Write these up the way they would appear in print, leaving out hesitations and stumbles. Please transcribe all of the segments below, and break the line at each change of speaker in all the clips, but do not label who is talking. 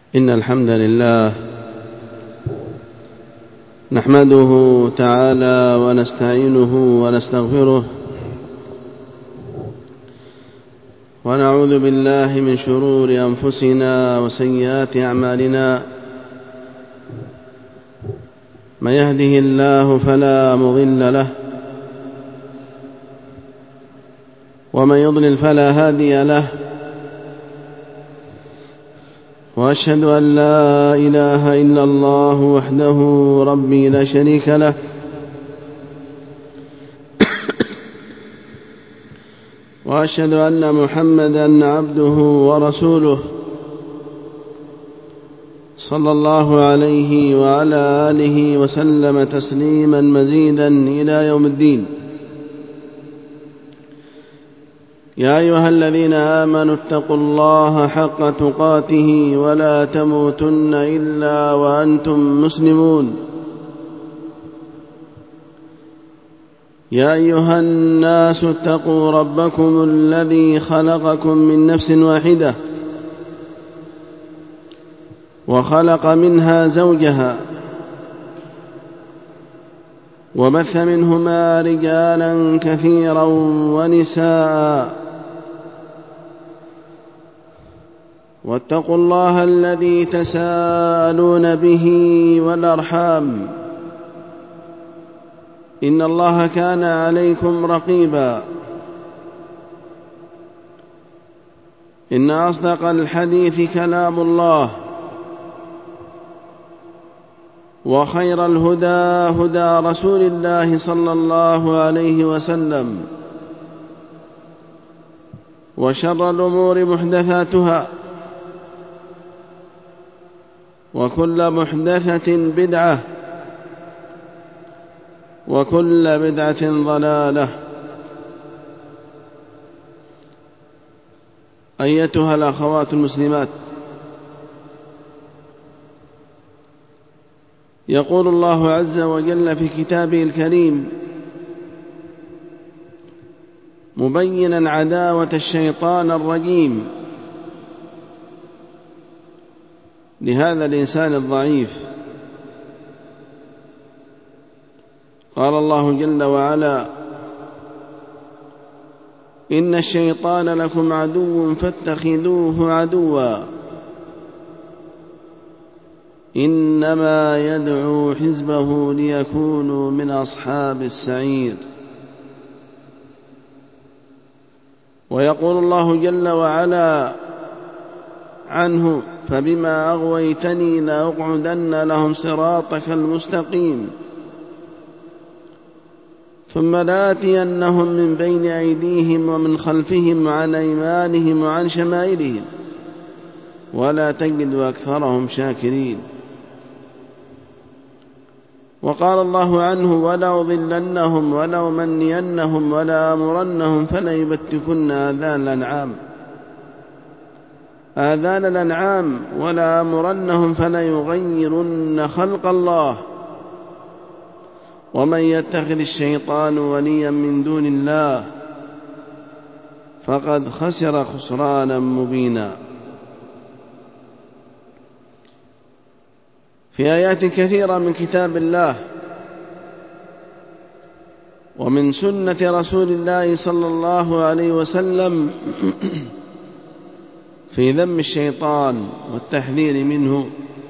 إن الحمد لله نحمده تعالى ونستعينه ونستغفره ونعوذ بالله من شرور أنفسنا وسيئات أعمالنا. من يهده الله فلا مضل له ومن يضلل فلا هادي له، وأشهد أن لا إله إلا الله وحده ربي لا شريك له، وأشهد أن محمدًا عبده ورسوله صلى الله عليه وعلى آله وسلم تسليمًا مزيدًا إلى يوم الدين. يا أيها الذين آمنوا اتقوا الله حق تقاته ولا تموتن إلا وأنتم مسلمون. يا أيها الناس اتقوا ربكم الذي خلقكم من نفس واحدة وخلق منها زوجها وبث منهما رجالا كثيرا ونساء، واتقوا الله الذي تساءلون به والأرحام، إن الله كان عليكم رقيبا. إن أصدق الحديث كلام الله، وخير الهدى هدى رسول الله صلى الله عليه وسلم، وشر الأمور محدثاتها، وكل محدثة بدعة، وكل بدعة ضلالة. أيتها الأخوات المسلمات، يقول الله عز وجل في كتابه الكريم مبينا عداوة الشيطان الرجيم لهذا الإنسان الضعيف. قال الله جل وعلا: إن الشيطان لكم عدو فاتخذوه عدوا إنما يدعو حزبه ليكونوا من أصحاب السعير. ويقول الله جل وعلا عنه: فبما أغويتني لأقعدن لهم صراطك المستقيم ثم لآتينهم من بين أيديهم ومن خلفهم وعن أيمانهم وعن شمائلهم ولا تجد أكثرهم شاكرين. وقال الله عنه: ولأضلنهم ولأمنينهم ولآمرنهم فليبتكن آذان الأنعام ولآمرنهم فليغيرن خلق الله ومن يتخذ الشيطان وليا من دون الله فقد خسر خسرانا مبينا. في آيات كثيرة من كتاب الله ومن سنة رسول الله صلى الله عليه وسلم في ذم الشيطان والتحذير منه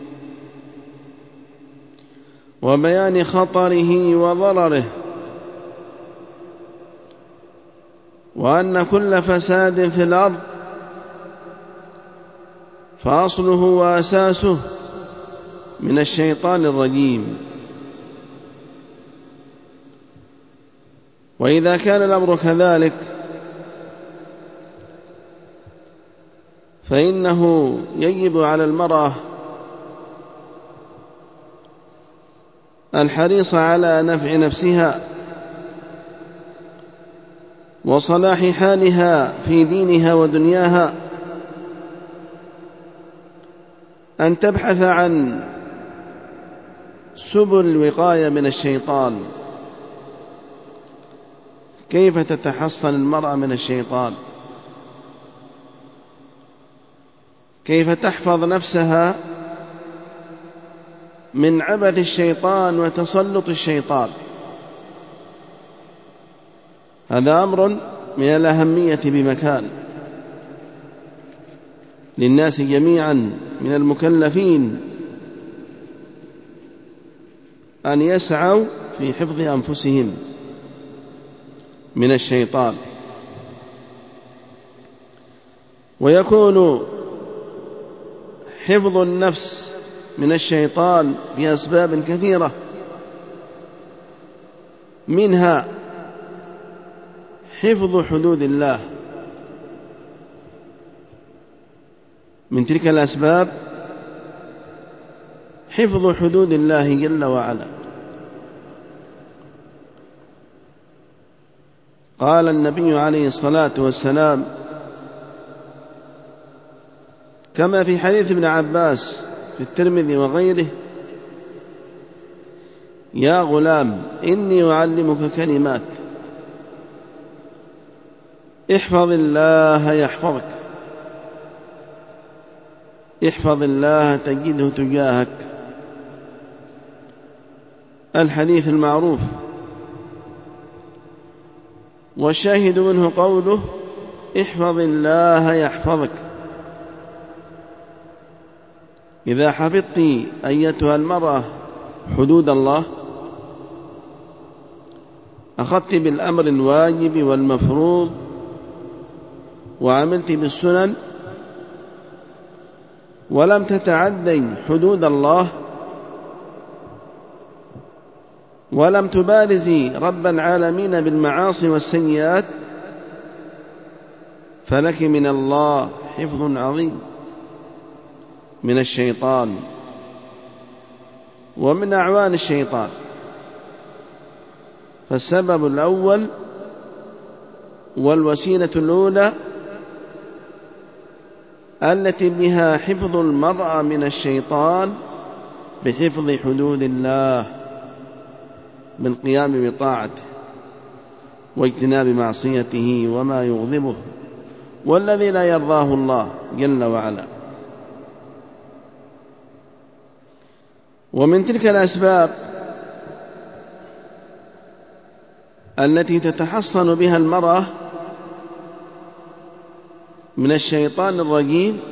وبيان خطره وضرره، وأن كل فساد في الأرض فأصله وأساسه من الشيطان الرجيم. وإذا كان الأمر كذلك فإنه يجب على المرأة الحريص على نفع نفسها وصلاح حالها في دينها ودنياها، أن تبحث عن سبل الوقاية من الشيطان. كيف تتحصن المرأة من الشيطان؟ كيف تحفظ نفسها من عبث الشيطان وتسلط الشيطان. هذا أمر من الأهمية بمكان للناس جميعا من المكلفين أن يسعوا في حفظ أنفسهم من الشيطان. ويكون حفظ النفس من الشيطان بأسباب كثيرة، منها حفظ حدود الله. من تلك الأسباب حفظ حدود الله جل وعلا. قال النبي عليه الصلاة والسلام كما في حديث ابن عباس في الترمذي وغيره: يا غلام إني أعلمك كلمات احفظ الله يحفظك، احفظ الله تجده تجاهك. الحديث المعروف. والشاهد منه قوله احفظ الله يحفظك. إذا حفظت أيتها المرأة حدود الله، أخذت بالأمر الواجب والمفروض وعملت بالسنن ولم تتعدي حدود الله ولم تبارزي رب العالمين بالمعاصي والسيئات، فلك من الله حفظ عظيم من الشيطان ومن أعوان الشيطان. فالسبب الأول والوسيلة الأولى التي بها حفظ المرأة من الشيطان بحفظ حدود الله بالقيام بطاعته واجتناب معصيته وما يغضبه والذي لا يرضاه الله جل وعلا. ومن تلك الأسباب التي تتحصن بها المرأة من الشيطان الرجيم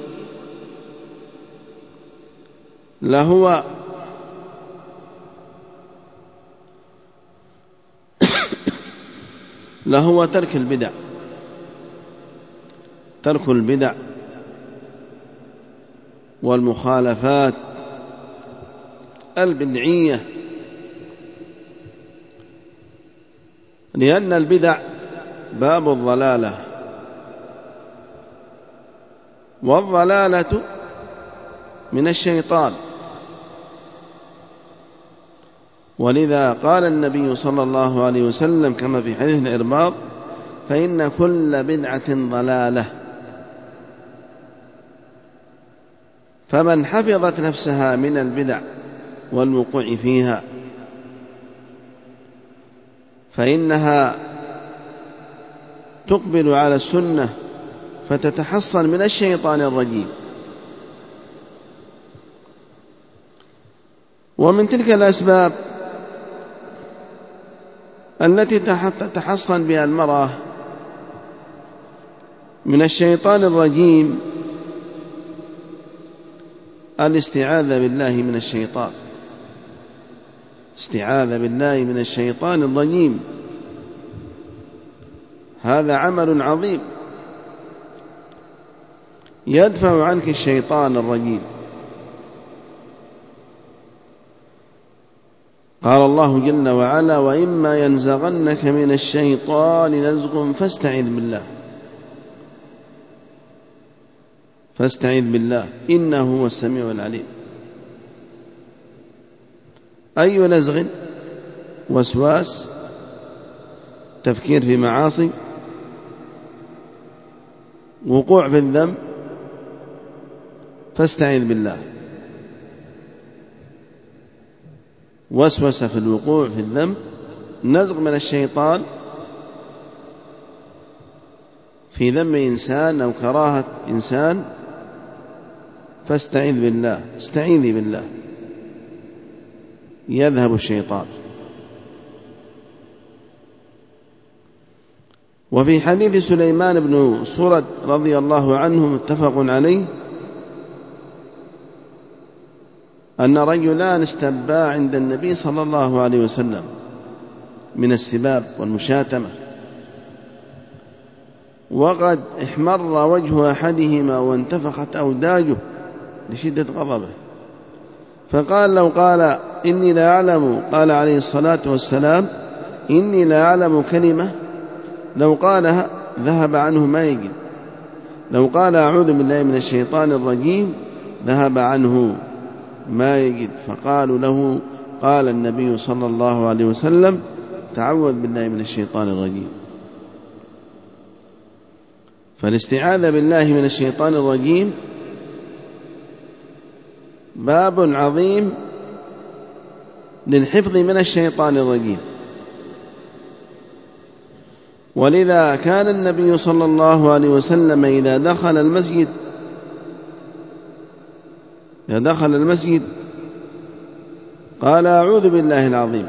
لهو ترك البدع، ترك البدع والمخالفات البدعية، لأن البدع باب الضلالة، والضلالة من الشيطان. ولذا قال النبي صلى الله عليه وسلم كما في حديث الإرباض: فإن كل بدعة ضلالة. فمن حفظت نفسها من البدع والوقوع فيها فإنها تقبل على السنة فتتحصن من الشيطان الرجيم. ومن تلك الأسباب التي تتحصن بها المرأة من الشيطان الرجيم الاستعاذة بالله من الشيطان، استعاذة بالله من الشيطان الرجيم. هذا عمل عظيم يدفع عنك الشيطان الرجيم. قال الله جل وعلا: وإما ينزغنك من الشيطان نزغ فاستعذ بالله، فاستعذ بالله إنه هو السميع العليم. أي نزغ؟ وسواس، تفكير في معاصي، وقوع في الذنب، فاستعذ بالله. وسوسة في الوقوع في الذنب، نزغ من الشيطان في ذم إنسان أو كراهة إنسان، فاستعذ بالله، استعيذي بالله. يذهب الشيطان. وفي حديث سليمان بن سرد رضي الله عنه متفق عليه أن رجلان استبا عند النبي صلى الله عليه وسلم من السباب والمشاتمة، وقد احمر وجه أحدهما وانتفخت أوداجه لشدة غضبه، فقال لو قال إني لا أعلم، قال عليه الصلاة والسلام إني لا أعلم كلمة لو قالها ذهب عنه ما يجد، لو قال أعوذ بالله من الشيطان الرجيم ذهب عنه ما يجد. فقالوا له، قال النبي صلى الله عليه وسلم تعوذ بالله من الشيطان الرجيم. فالاستعاذة بالله من الشيطان الرجيم باب عظيم للحفظ من الشيطان الرجيم. ولذا كان النبي صلى الله عليه وسلم إذا دخل المسجد قال أعوذ بالله العظيم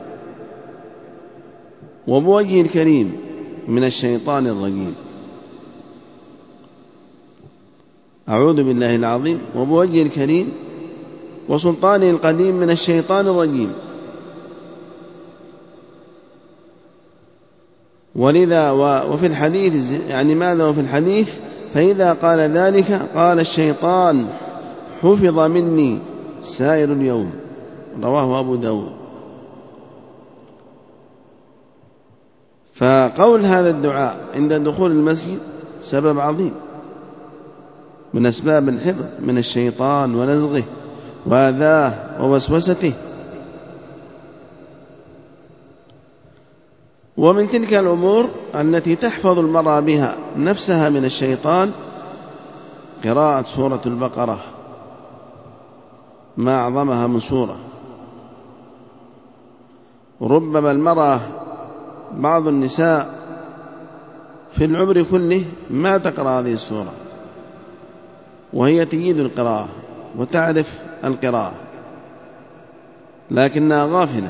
وبوجهه الكريم من الشيطان الرجيم، أعوذ بالله العظيم وبوجهه الكريم وسلطانه القديم من الشيطان الرجيم. ولذا وفي الحديث يعني ماذا وفي الحديث فإذا قال ذلك قال الشيطان حفظ مني سائر اليوم، رواه أبو داود. فقول هذا الدعاء عند دخول المسجد سبب عظيم من أسباب الحفظ من الشيطان ونزغه وأذاه ووسوسته. ومن تلك الأمور التي تحفظ المرأة بها نفسها من الشيطان قراءة سورة البقرة، ما أعظمها من سورة. ربما المرأة بعض النساء في العمر كله ما تقرأ هذه السورة وهي تجيد القراءة وتعرف القراءة لكنها غافلة،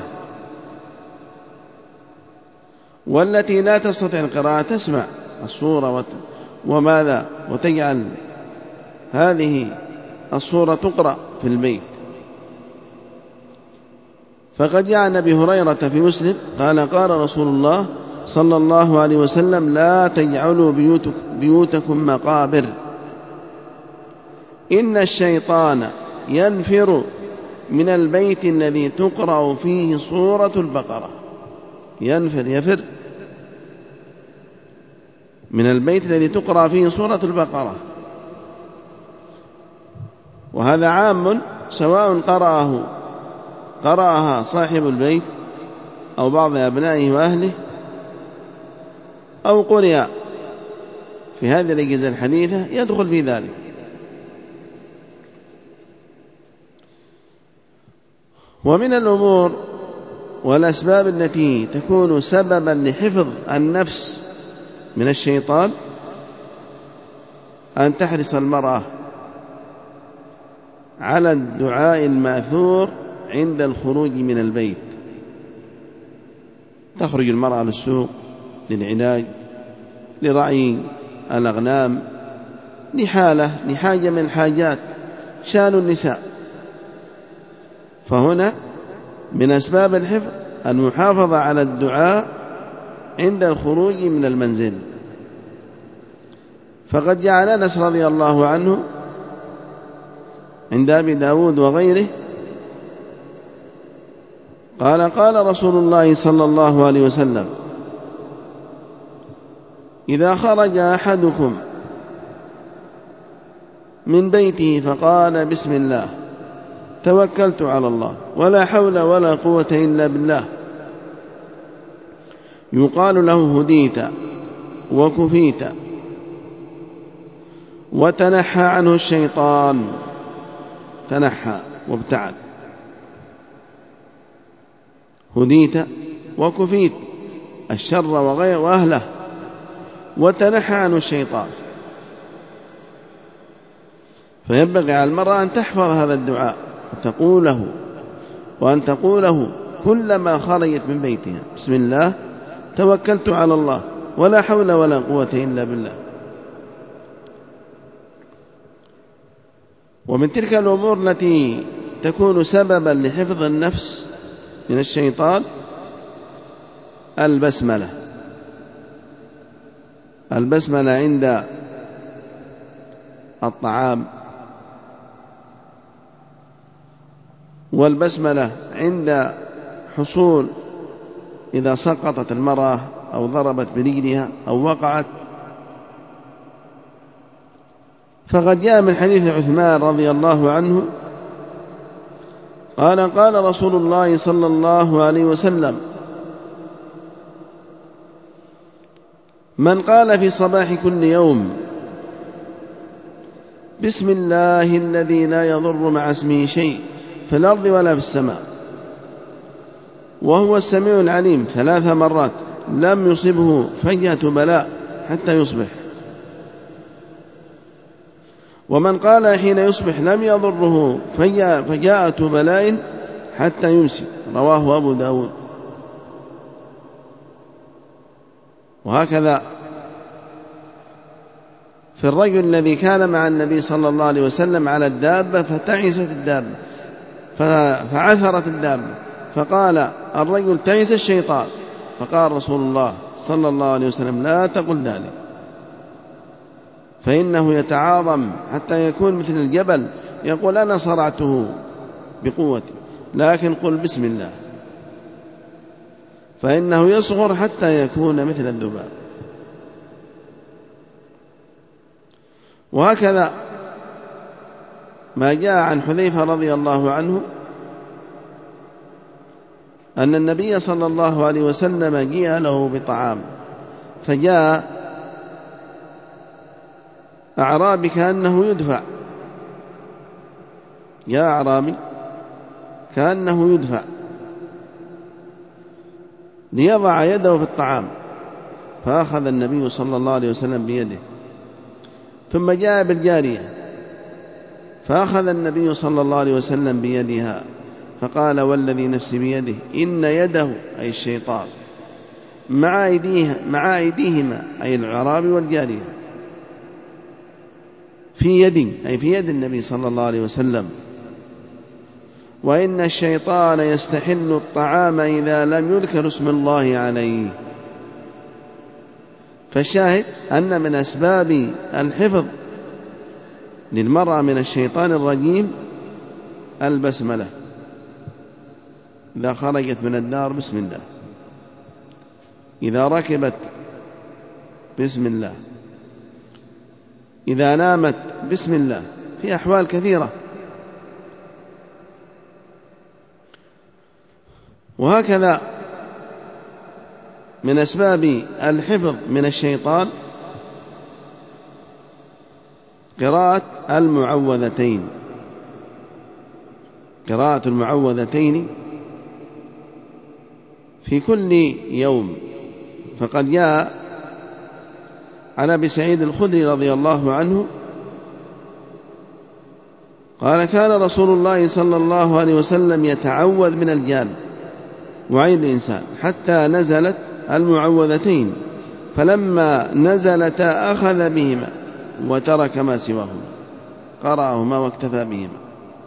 والتي لا تستطيع القراءة تسمع السورة وماذا وتجعل هذه السورة تقرأ في البيت. فقد جاء عن أبي هريرة في مسلم قال قال رسول الله صلى الله عليه وسلم لا تجعلوا بيوتكم مقابر، إن الشيطان ينفر من البيت الذي تقرأ فيه سورة البقرة. يفر من البيت الذي تقرأ فيه سورة البقرة. وهذا عام سواء قرأها صاحب البيت أو بعض أبنائه وأهله أو قرئ في هذه الأجهزة الحديثة يدخل في ذلك. ومن الأمور والأسباب التي تكون سببا لحفظ النفس من الشيطان أن تحرص المرأة على الدعاء الماثور عند الخروج من البيت. تخرج المرأة للسوق للعلاج لرعي الأغنام لحاجة من الحاجات شان النساء، فهنا من أسباب الحفظ المحافظة على الدعاء عند الخروج من المنزل. فقد جاء أنس رضي الله عنه عند أبي داود وغيره قال قال رسول الله صلى الله عليه وسلم إذا خرج أحدكم من بيته فقال بسم الله توكلت على الله ولا حول ولا قوة إلا بالله يقال له هديت وكفيت وتنحى عنه الشيطان، تنحى وابتعد. هديت وكفيت الشر وأهله وتنحى عنه الشيطان. فينبغي على المرأة أن تحفظ هذا الدعاء وتقوله وأن تقوله كلما خرجت من بيتها: بسم الله توكلت على الله ولا حول ولا قوة إلا بالله. ومن تلك الأمور التي تكون سببا لحفظ النفس من الشيطان البسملة عند الطعام، والبسملة عند حصول إذا سقطت المرأة أو ضربت برجلها أو وقعت. فقد جاء من حديث عثمان رضي الله عنه قال: قال رسول الله صلى الله عليه وسلم: من قال في صباح كل يوم: بسم الله الذي لا يضر مع اسمه شيء في الأرض ولا في السماء وهو السميع العليم 3 مرات، لم يصبه فجأة بلاء حتى يصبح. ومن قال حين يصبح: لم يضره فجاءة بلاء حتى يمسي، رواه أبو داود. وهكذا في الرجل الذي كان مع النبي صلى الله عليه وسلم على الدابة فتعست الدابة فعثرت الدابة، فقال الرجل: تعس الشيطان. فقال رسول الله صلى الله عليه وسلم: لا تقل ذلك، فإنه يتعاظم حتى يكون مثل الجبل، يقول: أنا صرعته بقوتي، لكن قل بسم الله، فإنه يصغر حتى يكون مثل الذباب. وهكذا ما جاء عن حذيفة رضي الله عنه أن النبي صلى الله عليه وسلم جاء له بطعام، فجاء أعرابي كأنه يدفع، يا أعرابي كأنه يدفع ليضع يده في الطعام، فأخذ النبي صلى الله عليه وسلم بيده. ثم جاء بالجارية فأخذ النبي صلى الله عليه وسلم بيدها، فقال: والذي نفسي بيده إن يده أي الشيطان مع أيديهما أي الأعرابي والجارية في يدي أي في يد النبي صلى الله عليه وسلم، وإن الشيطان يستحل الطعام إذا لم يذكر اسم الله عليه. فالشاهد أن من أسباب الحفظ للمرأة من الشيطان الرجيم البسملة، إذا خرجت من الدار بسم الله، إذا ركبت بسم الله، إذا نامت بسم الله، في أحوال كثيرة. وهكذا من أسباب الحفظ من الشيطان قراءة المعوذتين في كل يوم. فقد جاء عن أبي سعيد الخدري رضي الله عنه قال: كان رسول الله صلى الله عليه وسلم يتعوذ من الجان وعين الإنسان حتى نزلت المعوذتين، فلما نزلتا أخذ بهما وترك ما سواهما، قرأهما واكتفى بهما.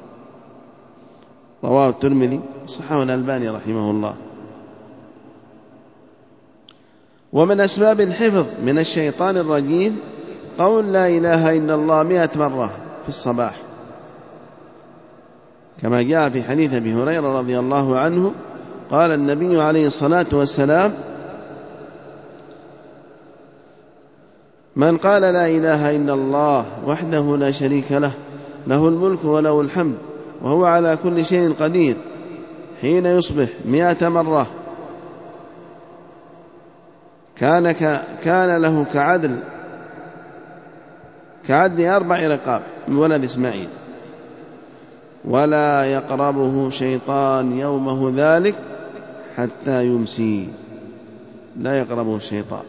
رواه الترمذي صححه الألباني رحمه الله. ومن أسباب الحفظ من الشيطان الرجيم قول لا إله إلا الله 100 مرة في الصباح، كما جاء في حديث أبي هريرة رضي الله عنه قال النبي عليه الصلاة والسلام: من قال لا إله إلا الله وحده لا شريك له، له الملك وله الحمد وهو على كل شيء قدير، حين يصبح 100 مرة كان له كعدل 4 رقاب من ولد إسماعيل، ولا يقربه شيطان يومه ذلك حتى يمسي. لا يقربه الشيطان.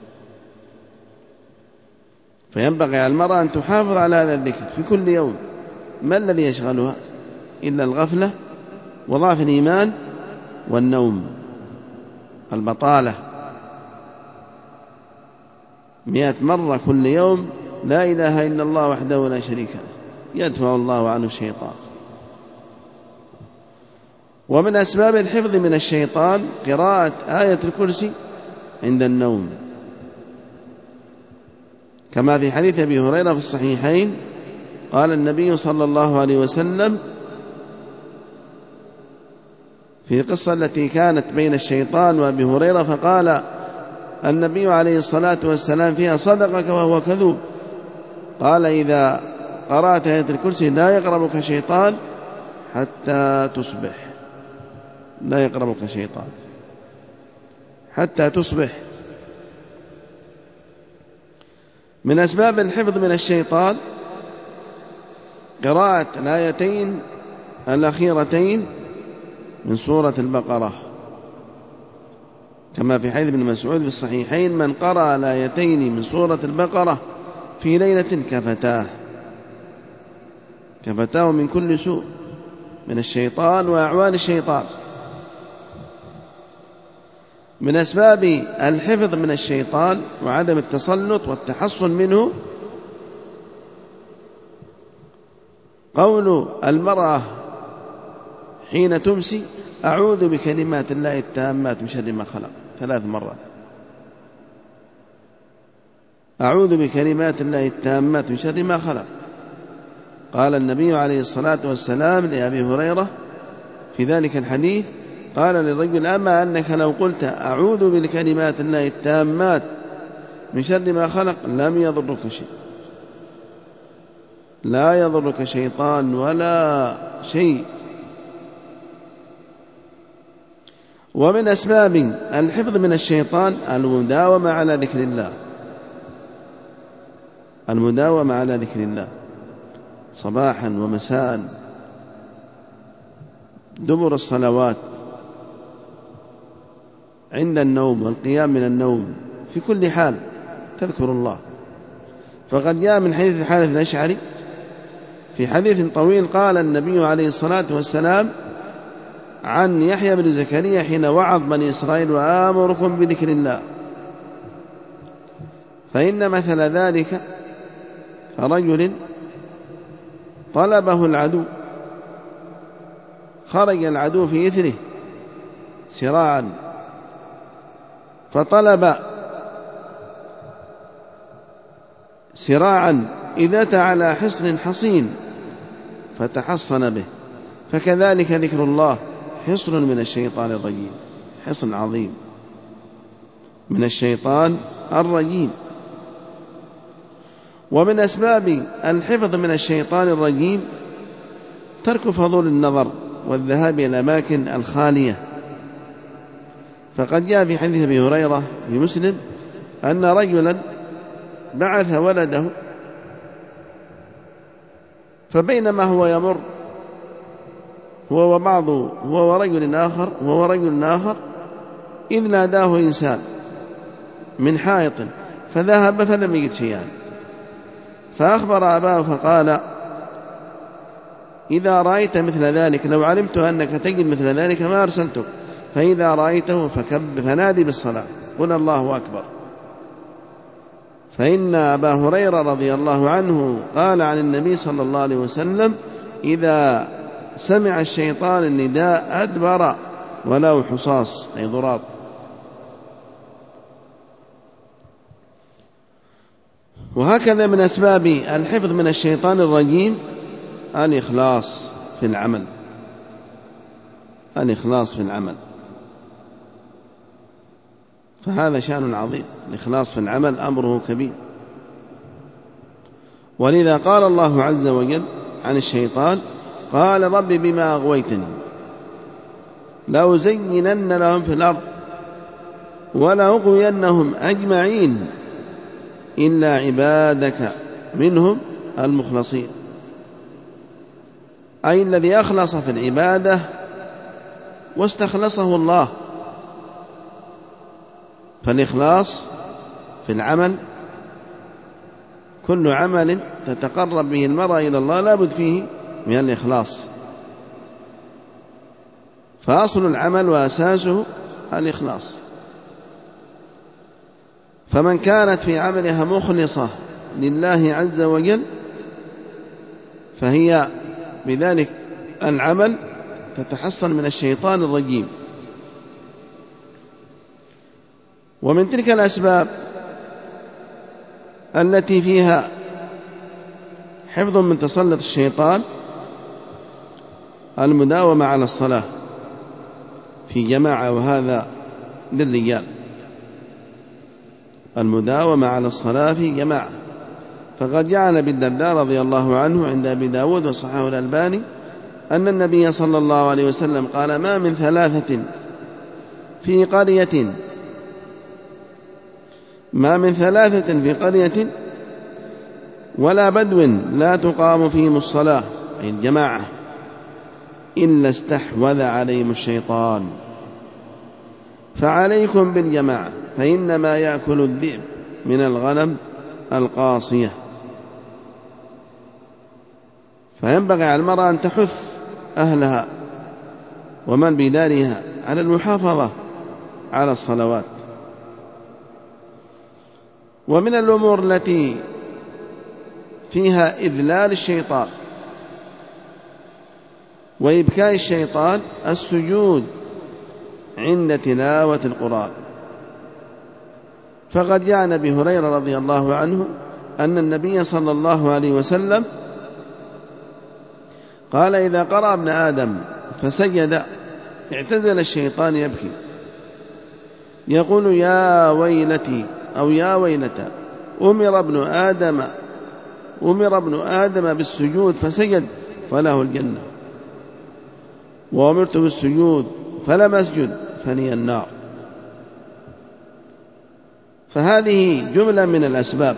فينبغي على المرأة أن تحافظ على هذا الذكر في كل يوم. ما الذي يشغلها إلا الغفلة وضعف الإيمان والنوم. البطالة 100 مرة كل يوم لا إله إلا الله وحده لا شريك له يدفع الله عنه الشيطان. ومن أسباب الحفظ من الشيطان قراءة آية الكرسي عند النوم، كما في حديث أبي هريرة في الصحيحين قال النبي صلى الله عليه وسلم في القصة التي كانت بين الشيطان وأبي هريرة، فقال النبي عليه الصلاة والسلام فيها صدقك وهو كذوب. قال إذا قرأت آية الكرسي لا يقربك شيطان حتى تصبح، لا يقربك شيطان حتى تصبح. من أسباب الحفظ من الشيطان قراءة الآيتين الأخيرتين من سورة البقرة، كما في حديث ابن مسعود في الصحيحين من قرأ الآيتين من سورة البقرة في ليلة كفتاه من كل سوء من الشيطان وأعوان الشيطان. من أسباب الحفظ من الشيطان وعدم التسلط والتحصن منه قول المرأة حين تمسي أعوذ بكلمات الله التامات من شر ما خلق 3 مرات. أعوذ بكلمات الله التامات من شر ما خلق. قال النبي عليه الصلاة والسلام لأبي هريرة في ذلك الحديث قال للرجل أما أنك لو قلت أعوذ بكلمات الله التامات من شر ما خلق لم يضرك شيء، لا يضرك شيطان ولا شيء. ومن أسباب الحفظ من الشيطان المداومة على ذكر الله، المداومة على ذكر الله صباحا ومساء دبر الصلوات عند النوم والقيام من النوم في كل حال تذكر الله. فقد جاء من حديث الحارث الأشعري في حديث طويل قال النبي عليه الصلاة والسلام عن يحيى بن زكريا حين وعظ بني إسرائيل وآمركم بذكر الله فإن مثل ذلك كرجل طلبه العدو، خرج العدو في إثره سراعا فطلب سراعا إذا أتى على حصن حصين فتحصن به. فكذلك ذكر الله حصن من الشيطان الرجيم، حصن عظيم من الشيطان الرجيم. ومن أسباب الحفظ من الشيطان الرجيم ترك فضول النظر والذهاب إلى الأماكن الخالية. فقد جاء في حديث أبي هريرة في مسلم أن رجلا بعث ولده فبينما هو يمر هو ورجل آخر إذ ناداه إنسان من حائط فذهب فلم يجد شيئا، فأخبر أباه فقال إذا رأيت مثل ذلك لو علمت أنك تجد مثل ذلك ما أرسلتك، فإذا رأيته فنادي بالصلاة قل الله أكبر. فإن أبا هريرة رضي الله عنه قال عن النبي صلى الله عليه وسلم إذا سمع الشيطان النداء أدبر وله حصاص أي ضراط. وهكذا من أسباب الحفظ من الشيطان الرجيم الإخلاص في العمل، الإخلاص في العمل، فهذا شأن عظيم. الإخلاص في العمل أمره كبير. ولذا قال الله عز وجل عن الشيطان قال رب بما أغويتني لأزينن لهم في الأرض ولأغوينهم أجمعين إلا عبادك منهم المخلصين، أي الذي أخلص في العبادة واستخلصه الله. فالإخلاص في العمل كل عمل تتقرب به المرء إلى الله لا بد فيه من الإخلاص. فأصل العمل وأساسه الإخلاص. فمن كانت في عملها مخلصة لله عز وجل فهي بذلك العمل تتحصن من الشيطان الرجيم. ومن تلك الأسباب التي فيها حفظ من تسلط الشيطان المداومة على الصلاة في جماعة، وهذا للرجال، المداومة على الصلاة في جماعة. فقد جاء عن أبي الدرداء رضي الله عنه عند أبي داود وصححه الألباني أن النبي صلى الله عليه وسلم قال: ما من ثلاثة في قرية ولا بدو لا تقام فيهم الصلاة، أي الجماعة، إلا استحوذ عليهم الشيطان. فعليكم بالجماعة فإنما يأكل الذئب من الغنم القاصية. فينبغي على المرأة أن تحث أهلها ومن بدارها على المحافظة على الصلوات. ومن الأمور التي فيها إذلال الشيطان وإبكاء الشيطان السجود عند تلاوة القرآن. فقد جاء عن أبي هريرة رضي الله عنه أن النبي صلى الله عليه وسلم قال: إذا قرأ ابن آدم فسجد اعتزل الشيطان يبكي يقول: يا ويلتي أو يا ويلتى، أمر ابن آدم بالسجود فسجد فله الجنة، وأمرت بالسجود فلم أسجد فلي النار. فهذه جملة من الأسباب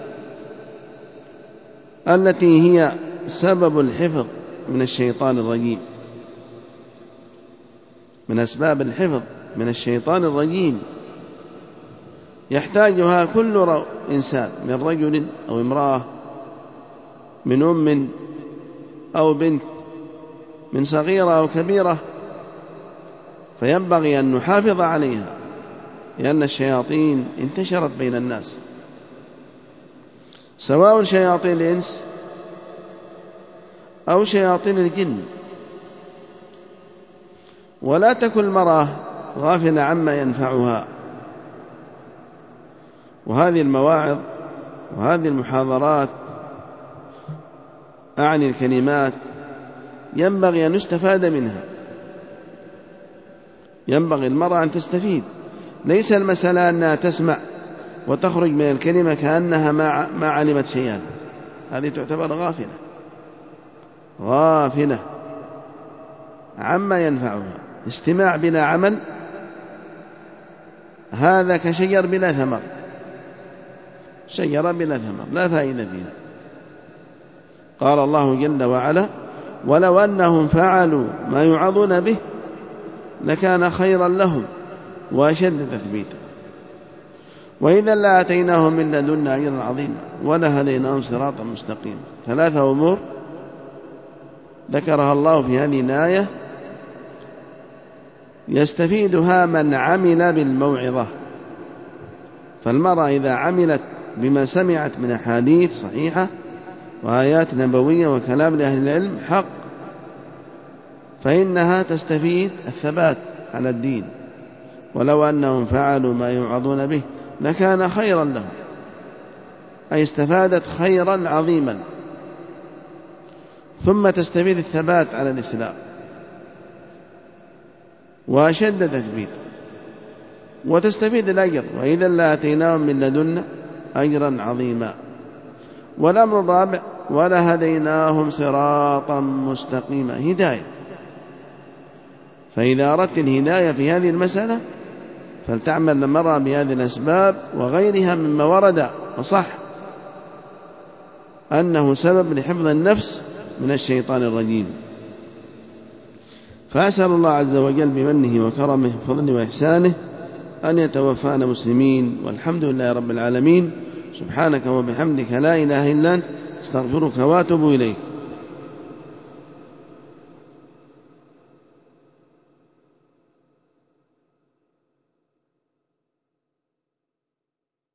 التي هي سبب الحفظ من الشيطان الرجيم، من أسباب الحفظ من الشيطان الرجيم يحتاجها كل إنسان، من رجل أو امرأة، من أم أو بنت، من صغيرة أو كبيرة. فينبغي أن نحافظ عليها، لأن الشياطين انتشرت بين الناس، سواء شياطين الإنس أو شياطين الجن. ولا تكن المرأة غافلة عما ينفعها. وهذه المواعظ وهذه المحاضرات أعني الكلمات ينبغي أن يستفاد منها، ينبغي المرأة أن تستفيد. ليس المسألة أنها تسمع وتخرج من الكلمة كأنها ما علمت شيئا، هذه تعتبر غافلة عما ينفعها. استماع بلا عمل هذا كشجر بلا ثمر، شجرة بلا ثمر لا فائدة فيها. قال الله جل وعلا: ولو أنهم فعلوا ما يوعظون به لكان خيرا لهم وأشد تثبيتا وإذا لآتيناهم من لدنا أجرا عظيما ولهديناهم صراطا مستقيما. ثلاثة أمور ذكرها الله في هذه الآية يستفيدها من عمل بالموعظة. فالمرأة إذا عملت بما سمعت من أحاديث صحيحة وآيات نبوية وكلام لأهل العلم حق، فإنها تستفيد الثبات على الدين. ولو أنهم فعلوا ما يوعظون به لكان خيرا لهم، أي استفادت خيرا عظيما. ثم تستفيد الثبات على الإسلام وأشد تثبيت، وتستفيد الأجر، وإذا لآتيناهم من لدنا أجرا عظيما. والأمر الرابع: ولهديناهم صراطا مستقيما، هداية. فإذا أردت الهداية في هذه المسألة فلتعمل المرأة بهذه الأسباب وغيرها مما ورد وصح أنه سبب لحفظ النفس من الشيطان الرجيم. فأسأل الله عز وجل بمنه وكرمه وفضله وإحسانه أن يتوفانا مسلمين، والحمد لله رب العالمين. سبحانك وبحمدك لا إله إلا أنت، استغفرك واتوب إليك.